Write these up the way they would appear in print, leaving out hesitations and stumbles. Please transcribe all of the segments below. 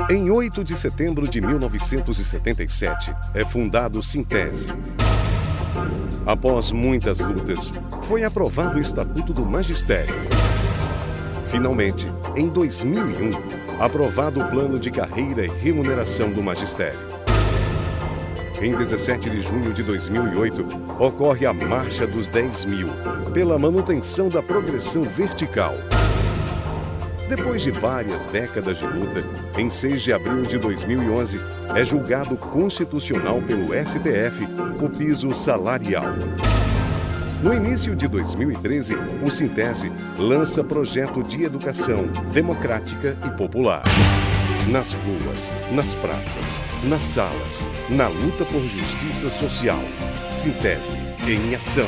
Em 8 de setembro de 1977, é fundado o Sintese. Após muitas lutas, foi aprovado o Estatuto do Magistério. Finalmente, em 2001, aprovado o Plano de Carreira e Remuneração do Magistério. Em 17 de junho de 2008, ocorre a Marcha dos 10.000, pela manutenção da progressão vertical. Depois de várias décadas de luta, em 6 de abril de 2011, é julgado constitucional pelo STF o piso salarial. No início de 2013, o Sintese lança projeto de educação democrática e popular. Nas ruas, nas praças, nas salas, na luta por justiça social. Sintese em ação.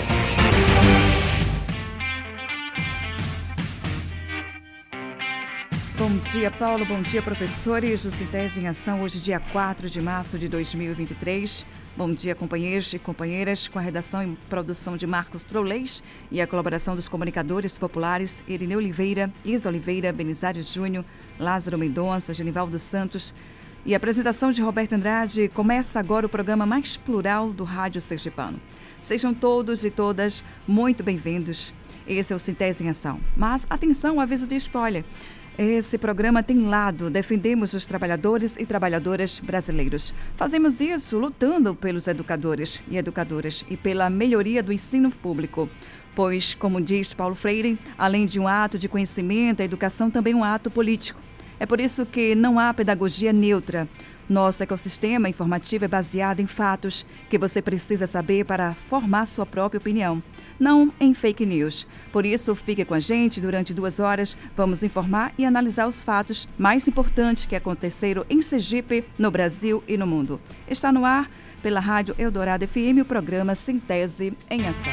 Bom dia, Paulo. Bom dia, professores do Sintese em Ação. Hoje, dia 4 de março de 2023. Bom dia, companheiros e companheiras, com a redação e produção de Marcos Troulês e a colaboração dos comunicadores populares Irineu Oliveira, Isa Oliveira, Benizário Júnior, Lázaro Mendonça, Genivaldo Santos e a apresentação de Roberto Andrade. Começa agora o programa mais plural do Rádio Sergipano. Sejam todos e todas muito bem-vindos. Esse é o Sintese em Ação. Mas, atenção, aviso de spoiler. Esse programa tem lado, defendemos os trabalhadores e trabalhadoras brasileiros. Fazemos isso lutando pelos educadores e educadoras e pela melhoria do ensino público. Pois, como diz Paulo Freire, além de um ato de conhecimento, a educação também é um ato político. É por isso que não há pedagogia neutra. Nosso ecossistema informativo é baseado em fatos que você precisa saber para formar sua própria opinião. Não em fake news. Por isso, fique com a gente durante 2 horas. Vamos informar e analisar os fatos mais importantes que aconteceram em Sergipe, no Brasil e no mundo. Está no ar, pela Rádio Eldorado FM, o programa Sintese em Ação.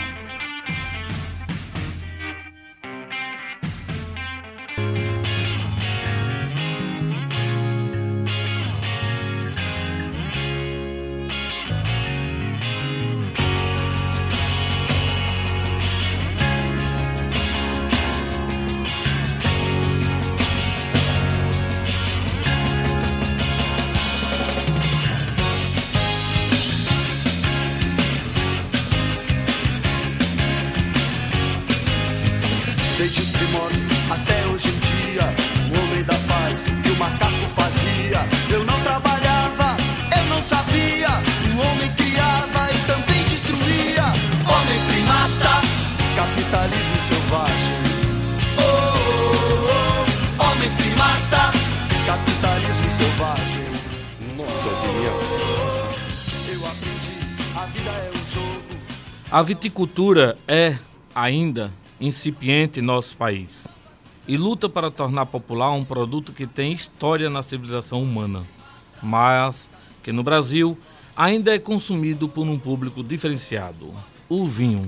Desde os primórdios até hoje em dia, o homem ainda faz o que o macaco fazia. Eu não trabalhava, eu não sabia. O homem criava e também destruía. Homem primata, capitalismo selvagem. Oh, oh, oh. Homem primata, capitalismo selvagem. Nossa opinião. Eu aprendi, a vida é um jogo. A viticultura é, ainda, incipiente em nosso país e luta para tornar popular um produto que tem história na civilização humana, mas que no Brasil ainda é consumido por um público diferenciado, o vinho.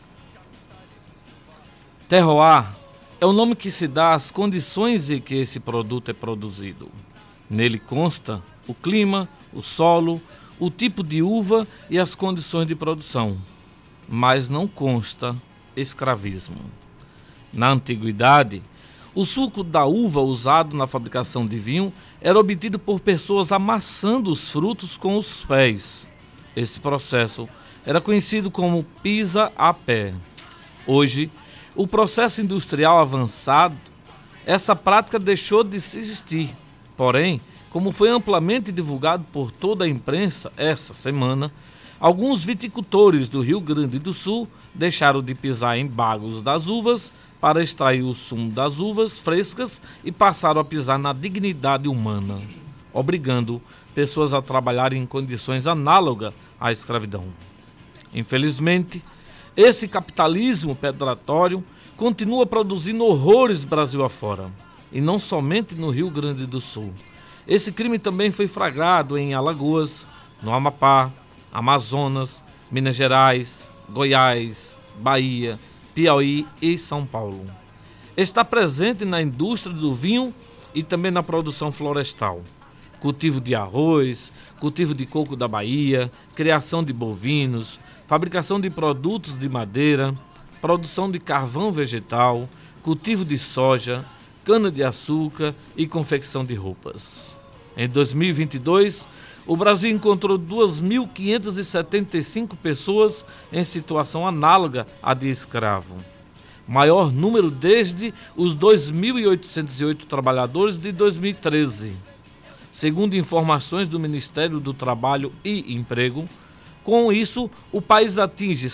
Terroir é o nome que se dá às condições em que esse produto é produzido. Nele consta o clima, o solo, o tipo de uva e as condições de produção, mas não consta escravismo. Na antiguidade, o suco da uva usado na fabricação de vinho era obtido por pessoas amassando os frutos com os pés. Esse processo era conhecido como pisa a pé. Hoje, o processo industrial avançado, essa prática deixou de existir. Porém, como foi amplamente divulgado por toda a imprensa essa semana, alguns viticultores do Rio Grande do Sul deixaram de pisar em bagos das uvas para extrair o sumo das uvas frescas e passaram a pisar na dignidade humana, obrigando pessoas a trabalharem em condições análogas à escravidão. Infelizmente, esse capitalismo predatório continua produzindo horrores Brasil afora, e não somente no Rio Grande do Sul. Esse crime também foi flagrado em Alagoas, no Amapá, Amazonas, Minas Gerais, Goiás, Bahia, Piauí e São Paulo. Está presente na indústria do vinho e também na produção florestal. Cultivo de arroz, cultivo de coco da Bahia, criação de bovinos, fabricação de produtos de madeira, produção de carvão vegetal, cultivo de soja, cana-de-açúcar e confecção de roupas. Em 2022, o Brasil encontrou 2.575 pessoas em situação análoga à de escravo, maior número desde os 2.808 trabalhadores de 2013. Segundo informações do Ministério do Trabalho e Emprego, com isso, o país atinge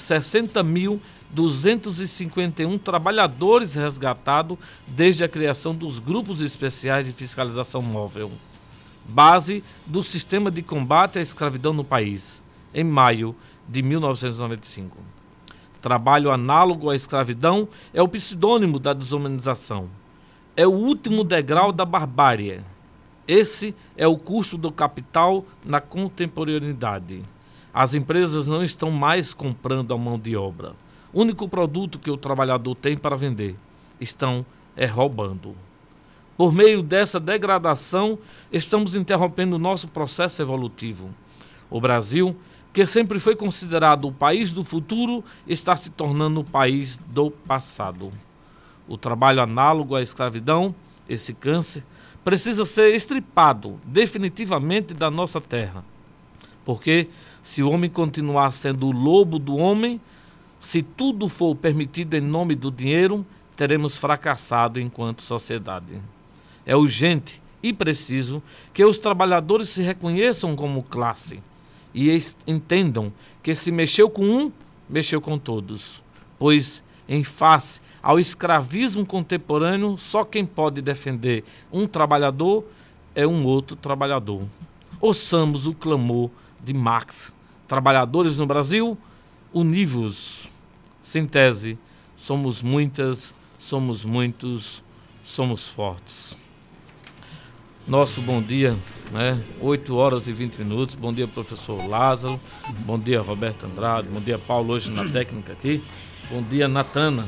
60.251 trabalhadores resgatados desde a criação dos grupos especiais de fiscalização móvel, base do sistema de combate à escravidão no país, em maio de 1995. Trabalho análogo à escravidão é o pseudônimo da desumanização. É o último degrau da barbárie. Esse é o custo do capital na contemporaneidade. As empresas não estão mais comprando a mão de obra. O único produto que o trabalhador tem para vender. Estão roubando. Por meio dessa degradação, estamos interrompendo o nosso processo evolutivo. O Brasil, que sempre foi considerado o país do futuro, está se tornando o país do passado. O trabalho análogo à escravidão, esse câncer, precisa ser extirpado definitivamente da nossa terra. Porque se o homem continuar sendo o lobo do homem, se tudo for permitido em nome do dinheiro, teremos fracassado enquanto sociedade. É urgente e preciso que os trabalhadores se reconheçam como classe e entendam que se mexeu com um, mexeu com todos. Pois, em face ao escravismo contemporâneo, só quem pode defender um trabalhador é um outro trabalhador. Ouçamos o clamor de Marx. Trabalhadores no Brasil, univos. Síntese, somos muitas, somos muitos, somos fortes. Nosso bom dia, 8 horas e 20 minutos. Bom dia, professor Lázaro. Bom dia, Roberto Andrade. Bom dia, Paulo, hoje na técnica aqui. Bom dia, Natana,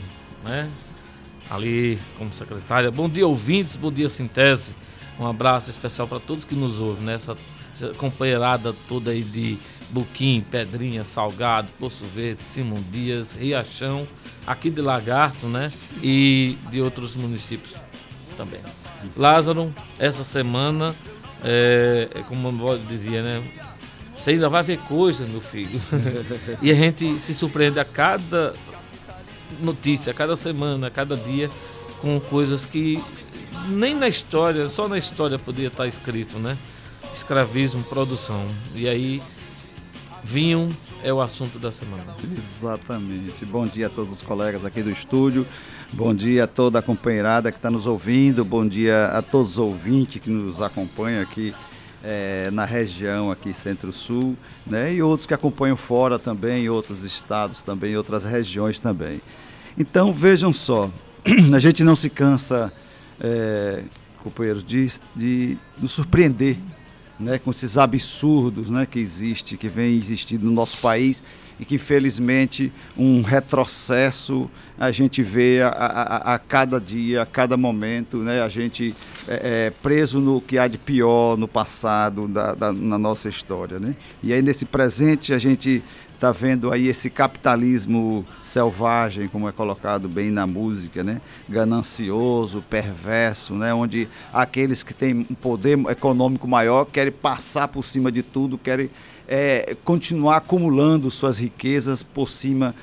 ali como secretária. Bom dia, ouvintes. Bom dia, Síntese. Um abraço especial para todos que nos ouvem, essa companheirada toda aí de Buquim, Pedrinha, Salgado, Poço Verde, Simão Dias, Riachão, aqui de Lagarto, e de outros municípios também. Lázaro, essa semana, como a avó dizia, você ainda vai ver coisa, meu filho. E a gente se surpreende a cada notícia, a cada semana, a cada dia, com coisas que nem na história, só na história podia estar escrito, Escravismo, produção. E aí, vinho é o assunto da semana. Exatamente. Bom dia a todos os colegas aqui do estúdio. Bom dia a toda a companheirada que está nos ouvindo. Bom dia a todos os ouvintes que nos acompanham aqui na região aqui Centro-Sul, e outros que acompanham fora também, em outros estados também, em outras regiões também. Então, vejam só, a gente não se cansa, companheiros, de nos surpreender, com esses absurdos que vem existindo no nosso país e que, infelizmente, um retrocesso a gente vê a cada dia, a cada momento, a gente preso no que há de pior no passado na nossa história. E aí, nesse presente, a gente está vendo aí esse capitalismo selvagem, como é colocado bem na música, ganancioso, perverso, onde aqueles que têm um poder econômico maior querem passar por cima de tudo, querem continuar acumulando suas riquezas por cima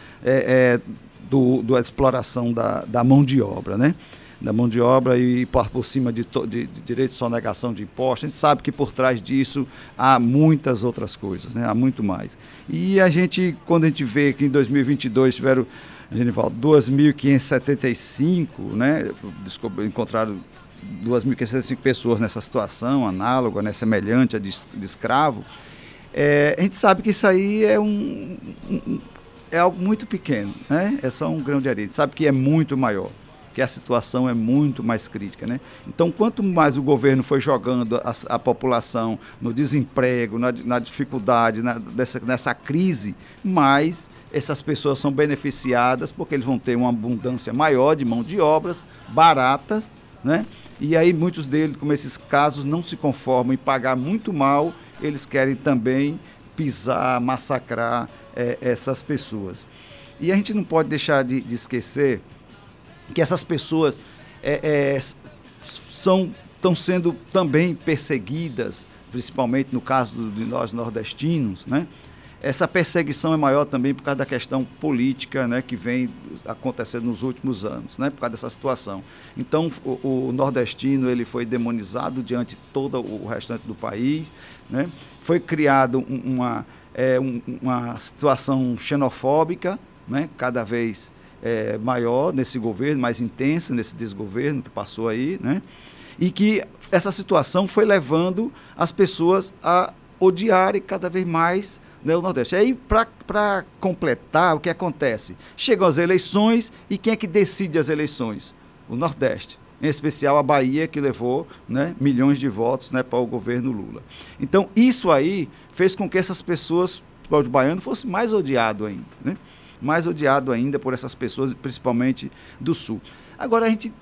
da exploração da mão de obra, da mão de obra e por cima de direito de sonegação de impostos. A gente sabe que por trás disso há muitas outras coisas, há muito mais. E quando a gente vê que em 2022 tiveram, Genivaldo, 2.575, encontraram 2.575 pessoas nessa situação análoga, semelhante a de escravo, a gente sabe que isso aí é algo muito pequeno, é só um grão de areia. A gente sabe que é muito maior, que a situação é muito mais crítica, Então, quanto mais o governo foi jogando a população no desemprego, na dificuldade, nessa crise, mais essas pessoas são beneficiadas, porque eles vão ter uma abundância maior de mão de obras baratas, E aí muitos deles, como esses casos, não se conformam em pagar muito mal, eles querem também pisar, massacrar essas pessoas. E a gente não pode deixar de esquecer que essas pessoas são estão sendo também perseguidas, principalmente no caso de nós nordestinos, né? Essa perseguição é maior também por causa da questão política, né, que vem acontecendo nos últimos anos, né, por causa dessa situação. Então, o nordestino ele foi demonizado diante de todo o restante do país, né? Foi criado uma situação xenofóbica, né, cada vez maior nesse governo, mais intensa nesse desgoverno que passou aí, né? E que essa situação foi levando as pessoas a odiarem cada vez mais, né, o Nordeste. Aí, para completar, o que acontece? Chegam as eleições e quem é que decide as eleições? O Nordeste. Em especial a Bahia, que levou, né, milhões de votos, né, para o governo Lula. Então, isso aí fez com que essas pessoas, o baiano, fosse mais odiado ainda, né? Mais odiado ainda por essas pessoas, principalmente do Sul. Agora, a gente...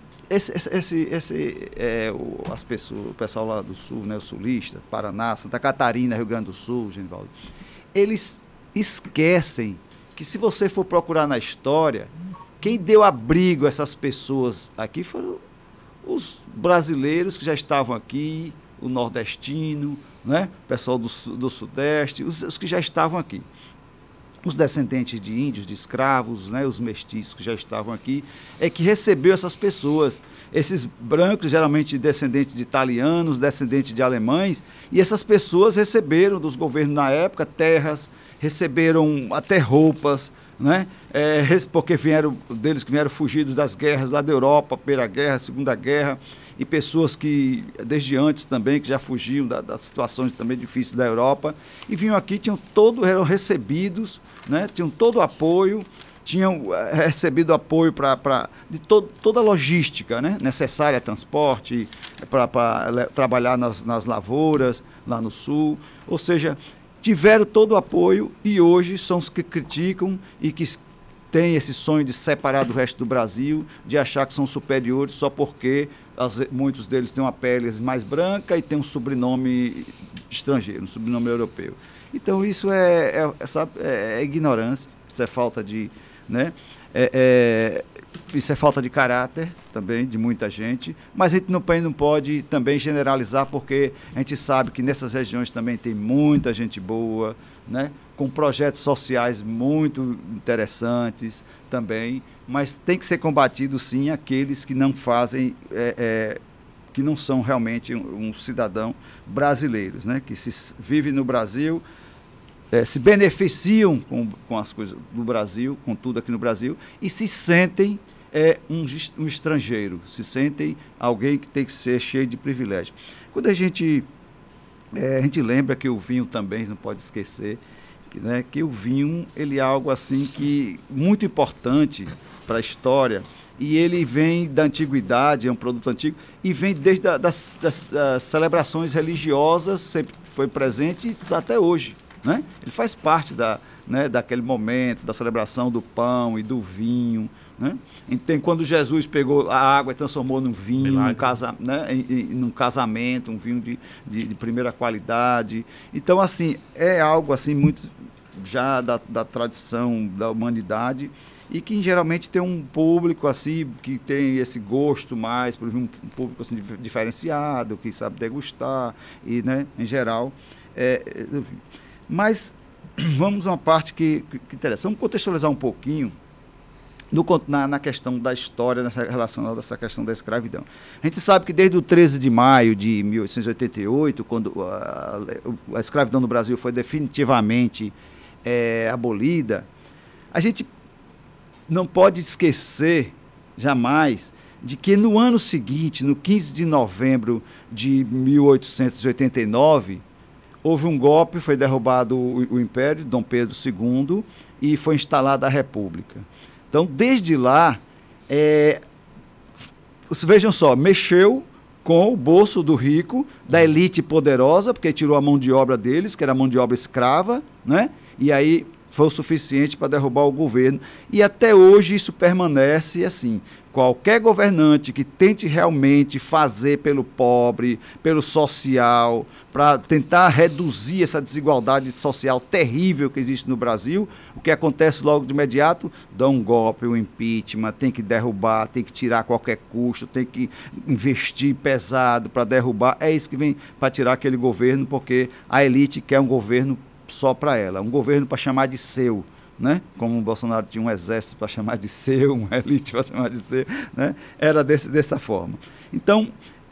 as pessoas, o pessoal lá do Sul, né, o sulista, Paraná, Santa Catarina, Rio Grande do Sul, Genivaldo, eles esquecem que, se você for procurar na história, quem deu abrigo a essas pessoas aqui foram os brasileiros que já estavam aqui, o nordestino, né, o pessoal do Sudeste, os que já estavam aqui. Os descendentes de índios, de escravos, né, os mestiços que já estavam aqui, é que recebeu essas pessoas. Esses brancos, geralmente descendentes de italianos, descendentes de alemães, e essas pessoas receberam dos governos na época terras, receberam até roupas, né, porque vieram deles que vieram fugidos das guerras lá da Europa, Primeira Guerra, Segunda Guerra, e pessoas que, desde antes também, que já fugiam das situações também difíceis da Europa, e vinham aqui, eram recebidos, né, tinham todo o apoio, tinham recebido apoio de toda a logística, né, necessária, transporte, para trabalhar nas lavouras, lá no Sul, ou seja, tiveram todo o apoio e hoje são os que criticam e que têm esse sonho de separar do resto do Brasil, de achar que são superiores só porque muitos deles têm uma pele mais branca e têm um sobrenome estrangeiro, um sobrenome europeu. Então isso é ignorância, isso é falta de, né, isso é falta de caráter também de muita gente, mas a gente não pode também generalizar, porque a gente sabe que nessas regiões também tem muita gente boa, né, com projetos sociais muito interessantes também, mas tem que ser combatido sim aqueles que não fazem, que não são realmente um cidadão brasileiros, né, que vivem no Brasil, se beneficiam com as coisas do Brasil, com tudo aqui no Brasil, e se sentem um estrangeiro, se sentem alguém que tem que ser cheio de privilégio. Quando a gente lembra que o vinho também, não pode esquecer, né, que o vinho ele é algo assim que muito importante para a história, e ele vem da antiguidade, é um produto antigo, e vem desde das celebrações religiosas, sempre foi presente até hoje, né? Ele faz parte daquele momento, da celebração do pão e do vinho, né? Então, quando Jesus pegou a água e transformou num vinho, num casamento, um vinho de primeira qualidade. Então, assim, é algo assim muito já da tradição da humanidade, e que geralmente tem um público assim que tem esse gosto mais, por exemplo, um público assim, diferenciado, que sabe degustar, e, né, em geral. Mas vamos a uma parte que interessa. Vamos contextualizar um pouquinho na questão da história, relacionada a essa questão da escravidão. A gente sabe que desde o 13 de maio de 1888, quando a escravidão no Brasil foi definitivamente abolida, a gente não pode esquecer jamais de que no ano seguinte, no 15 de novembro de 1889, houve um golpe, foi derrubado o Império, Dom Pedro II, e foi instalada a República. Então, desde lá, vejam só, mexeu com o bolso do rico, da elite poderosa, porque tirou a mão de obra deles, que era a mão de obra escrava, né? E aí foi o suficiente para derrubar o governo. E até hoje isso permanece assim. Qualquer governante que tente realmente fazer pelo pobre, pelo social, para tentar reduzir essa desigualdade social terrível que existe no Brasil, o que acontece logo de imediato? Dá um golpe, um impeachment, tem que derrubar, tem que tirar a qualquer custo, tem que investir pesado para derrubar. É isso que vem para tirar aquele governo, porque a elite quer um governo só para ela, um governo para chamar de seu. Né? Como o Bolsonaro tinha um exército para chamar de seu, uma elite para chamar de seu, né? Era dessa forma. Então,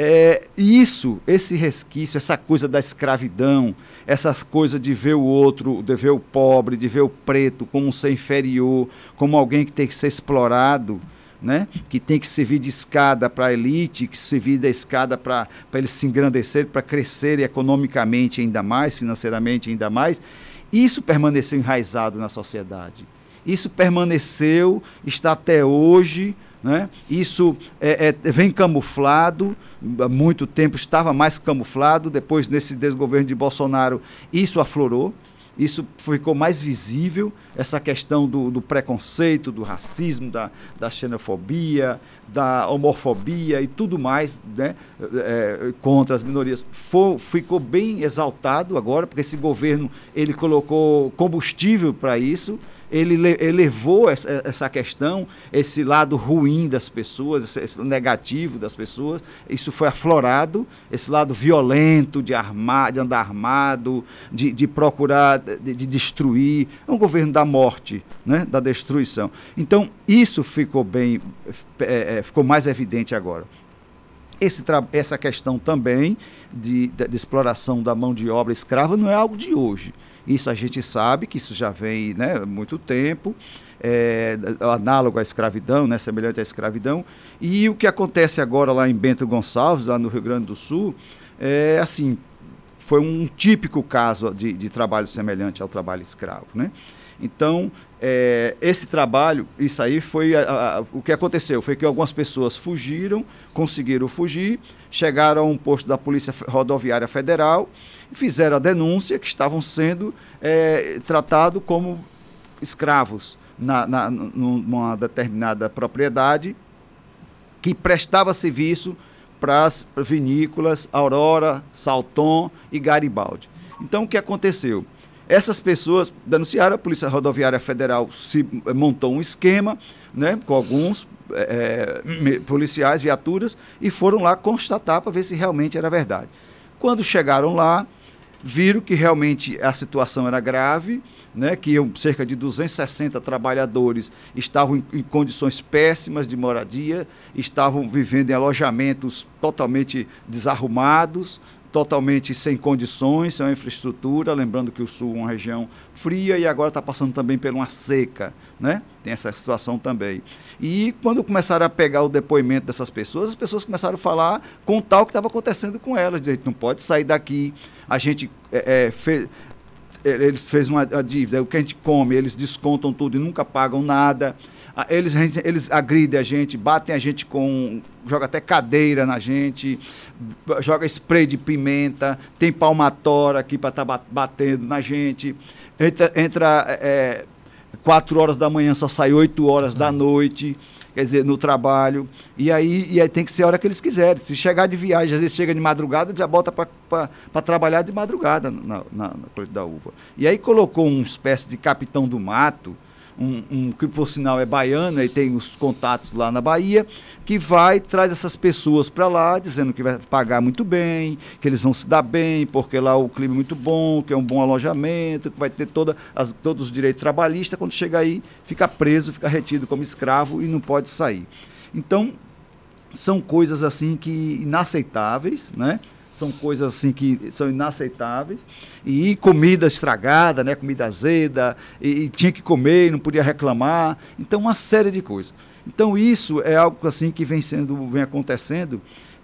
esse resquício, essa coisa da escravidão, essas coisas de ver o outro, de ver o pobre, de ver o preto como um ser inferior, como alguém que tem que ser explorado, né? Que tem que servir de escada para a elite, que servir de escada para eles se engrandecerem, para crescerem economicamente ainda mais, financeiramente ainda mais. Isso permaneceu enraizado na sociedade. Isso permaneceu, está até hoje, né? Isso vem camuflado, há muito tempo estava mais camuflado, depois nesse desgoverno de Bolsonaro isso aflorou, isso ficou mais visível, essa questão do preconceito, do racismo, da xenofobia, da homofobia e tudo mais, né, contra as minorias. Ficou bem exaltado agora, porque esse governo ele colocou combustível para isso, ele elevou essa questão, esse lado ruim das pessoas, esse negativo das pessoas, isso foi aflorado, esse lado violento de andar armado, de procurar, de destruir, é um governo da morte, né, da destruição. Então, isso ficou ficou mais evidente agora. Essa questão também de exploração da mão de obra escrava não é algo de hoje. Isso a gente sabe que isso já vem, né, há muito tempo, análogo à escravidão, né, semelhante à escravidão. E o que acontece agora lá em Bento Gonçalves, lá no Rio Grande do Sul, assim, foi um típico caso de trabalho semelhante ao trabalho escravo, né? Então, esse trabalho, isso aí foi o que aconteceu, foi que algumas pessoas fugiram, conseguiram fugir, chegaram a um posto da Polícia Rodoviária Federal e fizeram a denúncia que estavam sendo tratados como escravos numa determinada propriedade que prestava serviço para as vinícolas Aurora, Salton e Garibaldi. Então, o que aconteceu? Essas pessoas denunciaram, a Polícia Rodoviária Federal montou um esquema, né, com alguns policiais, viaturas, e foram lá constatar para ver se realmente era verdade. Quando chegaram lá, viram que realmente a situação era grave, né, que cerca de 260 trabalhadores estavam em condições péssimas de moradia, estavam vivendo em alojamentos totalmente desarrumados, totalmente sem condições, sem uma infraestrutura, lembrando que o Sul é uma região fria e agora está passando também por uma seca, né? Tem essa situação também. E quando começaram a pegar o depoimento dessas pessoas, as pessoas começaram a falar, contar o que estava acontecendo com elas, dizer, não pode sair daqui, a gente eles fez uma dívida, o que a gente come, eles descontam tudo e nunca pagam nada. Eles agridem a gente, batem a gente joga até cadeira na gente, joga spray de pimenta, tem palmatória aqui para estar batendo na gente. Entra 4 horas da manhã, só sai 8 horas da noite, quer dizer, no trabalho. E aí tem que ser a hora que eles quiserem. Se chegar de viagem, às vezes chega de madrugada, já bota para trabalhar de madrugada na colheita da uva. E aí colocou uma espécie de capitão do mato, que por sinal é baiano, e tem os contatos lá na Bahia, que traz essas pessoas para lá, dizendo que vai pagar muito bem, que eles vão se dar bem, porque lá o clima é muito bom, que é um bom alojamento, que vai ter todos os direitos trabalhistas. Quando chega aí, fica preso, fica retido como escravo e não pode sair. Então, são coisas assim que inaceitáveis, né? São coisas assim que são inaceitáveis. E comida estragada, né? Comida azeda, e tinha que comer e não podia reclamar. Então, uma série de coisas. Então, isso é algo assim que vem acontecendo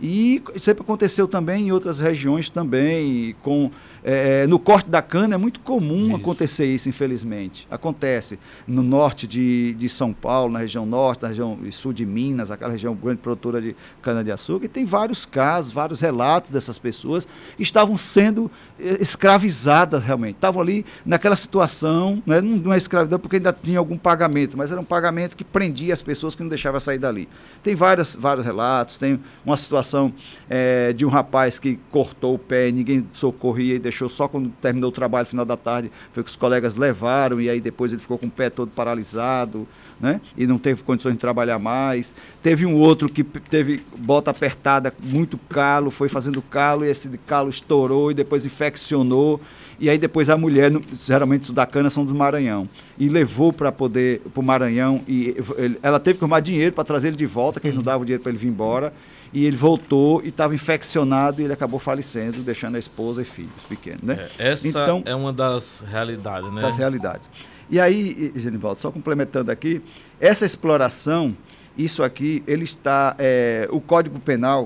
E sempre aconteceu também em outras regiões também, no corte da cana é muito comum acontecer isso, infelizmente. Acontece no norte de São Paulo, na região norte, na região sul de Minas, aquela região grande produtora de cana-de-açúcar, e tem vários casos, vários relatos dessas pessoas que estavam sendo escravizadas realmente. Estavam ali naquela situação, né, não é escravidão porque ainda tinha algum pagamento, mas era um pagamento que prendia as pessoas, que não deixava sair dali. Tem vários relatos, tem uma situação de um rapaz que cortou o pé e ninguém socorria e deixou só quando terminou o trabalho, no final da tarde, foi que os colegas levaram e aí depois ele ficou com o pé todo paralisado, né? E não teve condições de trabalhar mais. Teve um outro que teve bota apertada, muito calo, foi fazendo calo e esse calo estourou e depois infeccionou. E aí depois a mulher, geralmente os da cana são do Maranhão, e levou para o Maranhão, e ela teve que arrumar dinheiro para trazer ele de volta, que ele não dava o dinheiro para ele vir embora, e ele voltou e estava infeccionado e ele acabou falecendo, deixando a esposa e filhos pequenos, né? Essa então, é uma das realidades, né? Das realidades. E aí, Genivaldo, só complementando aqui, essa exploração, isso aqui, ele está, o Código Penal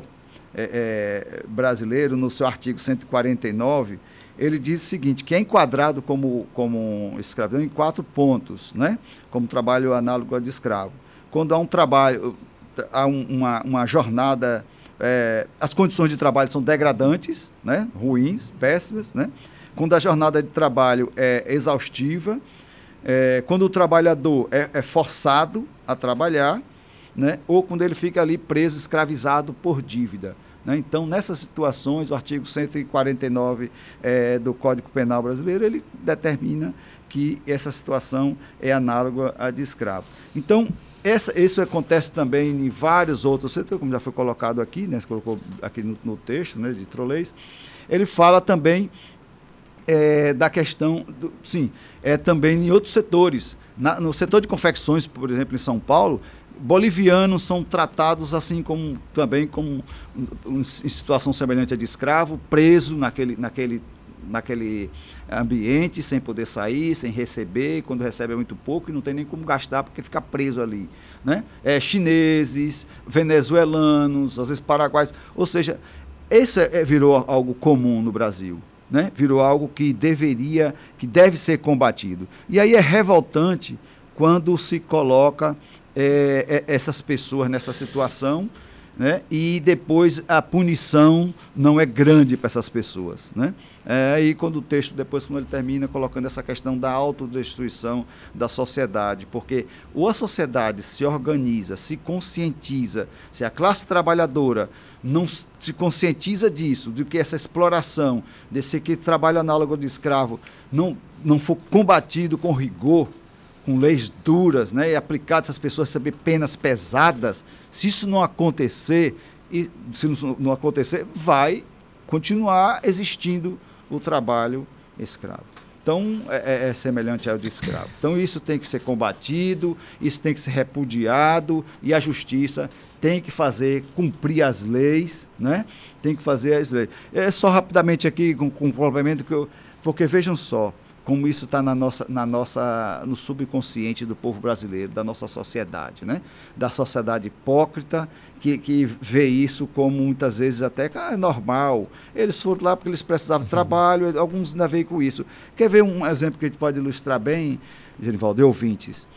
brasileiro, no seu artigo 149, ele diz o seguinte, que é enquadrado como escravidão em 4 pontos, né? Como trabalho análogo a de escravo. Quando há um trabalho, há uma jornada, as condições de trabalho são degradantes, né? Ruins, péssimas, né? Quando a jornada de trabalho é exaustiva, quando o trabalhador é forçado a trabalhar, né? Ou quando ele fica ali preso, escravizado por dívida. Né? Então, nessas situações, o artigo 149 do Código Penal brasileiro, ele determina que essa situação é análoga à de escravo. Então, isso acontece também em vários outros setores, como já foi colocado aqui, né? Você colocou aqui no texto, né, de Trollês. Ele fala também da questão, também em outros setores. No setor de confecções, por exemplo, em São Paulo, bolivianos são tratados assim também como em situação semelhante à de escravo, preso naquele ambiente, sem poder sair, sem receber, quando recebe é muito pouco e não tem nem como gastar porque fica preso ali, né? Chineses, venezuelanos, às vezes paraguaios, ou seja, isso virou algo comum no Brasil, né? Virou algo que deve ser combatido. E aí é revoltante quando se coloca essas pessoas nessa situação, né? E depois a punição não é grande para essas pessoas, né? Aí quando o texto, depois quando ele termina colocando essa questão da autodestruição da sociedade, porque ou a sociedade se organiza, se conscientiza, se a classe trabalhadora não se conscientiza disso, de que essa exploração, desse que trabalho análogo de escravo não for combatido com rigor, com leis duras, né, e aplicadas, essas pessoas receber penas pesadas, se isso não acontecer, vai continuar existindo o trabalho escravo. Então, é semelhante ao de escravo. Então, isso tem que ser combatido, isso tem que ser repudiado, e a justiça tem que cumprir as leis, né? Tem que fazer as leis. Só rapidamente aqui, com um complemento, porque vejam só, como isso está no subconsciente do povo brasileiro, da nossa sociedade, né? Da sociedade hipócrita, que vê isso como muitas vezes até é normal. Eles foram lá porque eles precisavam de trabalho, alguns ainda veem com isso. Quer ver um exemplo que a gente pode ilustrar bem, Genivaldo, e ouvintes?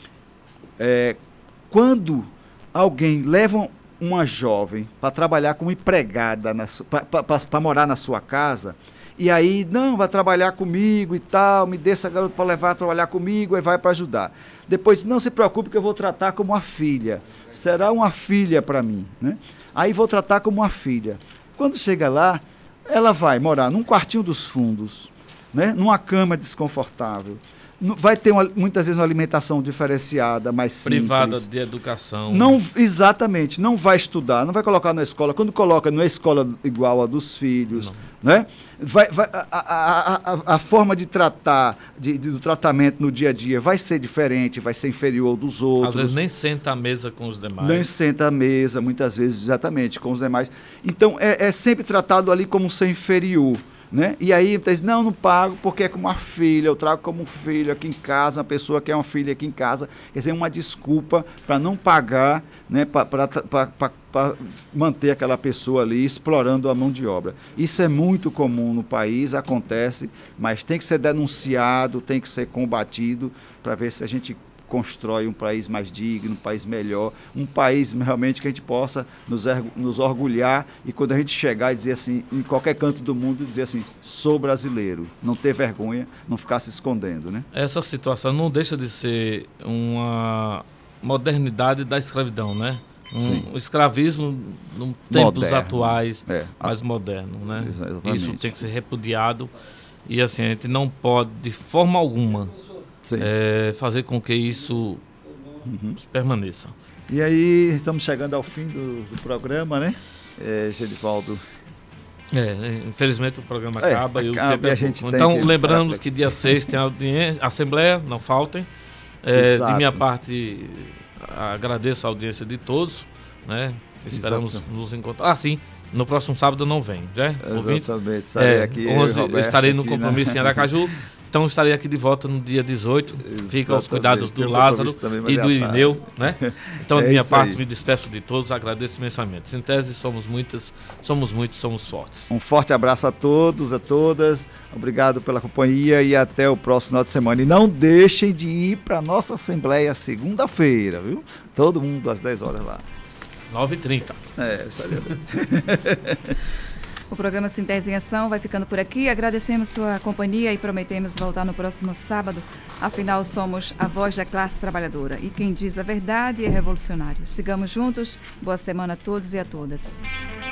Quando alguém leva uma jovem para trabalhar como empregada, para morar na sua casa, e aí, não, vai trabalhar comigo e tal, me dê essa garota para levar a trabalhar comigo, aí vai para ajudar. Depois, não se preocupe que eu vou tratar como uma filha. Será uma filha para mim, né? Aí vou tratar como uma filha. Quando chega lá, ela vai morar num quartinho dos fundos, né? Numa cama desconfortável. Vai ter muitas vezes uma alimentação diferenciada, mais simples. Privada de educação. Não, exatamente, não vai estudar, não vai colocar na escola. Quando coloca, não é escola igual a dos filhos, né? A forma de tratar, do tratamento no dia a dia vai ser diferente, vai ser inferior ao dos outros. Às vezes nem senta à mesa com os demais. Nem senta à mesa, muitas vezes, exatamente, com os demais. Então, é sempre tratado ali como ser inferior. Né? E aí, diz, não pago porque é como uma filha, eu trago como um filho aqui em casa, uma pessoa que é uma filha aqui em casa. Quer dizer, uma desculpa para não pagar, né? Para para manter aquela pessoa ali explorando a mão de obra. Isso é muito comum no país, acontece, mas tem que ser denunciado, tem que ser combatido para ver se a gente constrói um país mais digno, um país melhor, um país realmente que a gente possa nos orgulhar e quando a gente chegar e dizer assim, em qualquer canto do mundo, dizer assim, sou brasileiro, não ter vergonha, não ficar se escondendo, né? Essa situação não deixa de ser uma modernidade da escravidão, né? O escravismo, em tempos atuais, mais moderno, né? Exatamente. Isso tem que ser repudiado e assim, a gente não pode, de forma alguma, fazer com que isso permaneça. E aí, estamos chegando ao fim do programa, né, Gedivaldo? Infelizmente o programa acaba e o tempo e a gente então, lembrando que dia 6 tem a Assembleia, não faltem. De minha parte, agradeço a audiência de todos, né? Esperamos nos encontrar. Sim, no próximo sábado eu não venho, né? Exatamente, estarei aqui. 11, eu estarei no compromisso em né? Aracaju. Então estarei aqui de volta no dia 18. Fica aos cuidados do Lázaro e do Irineu, né? Então, de minha parte, me despeço de todos, agradeço imensamente. Sintese, somos muitos, somos fortes. Um forte abraço a todos, a todas. Obrigado pela companhia e até o próximo final de semana. E não deixem de ir para a nossa Assembleia segunda-feira, viu? Todo mundo às 10 horas lá. 9h30. Estaria bem. O programa Sintese em Ação vai ficando por aqui. Agradecemos sua companhia e prometemos voltar no próximo sábado. Afinal, somos a voz da classe trabalhadora. E quem diz a verdade é revolucionário. Sigamos juntos. Boa semana a todos e a todas.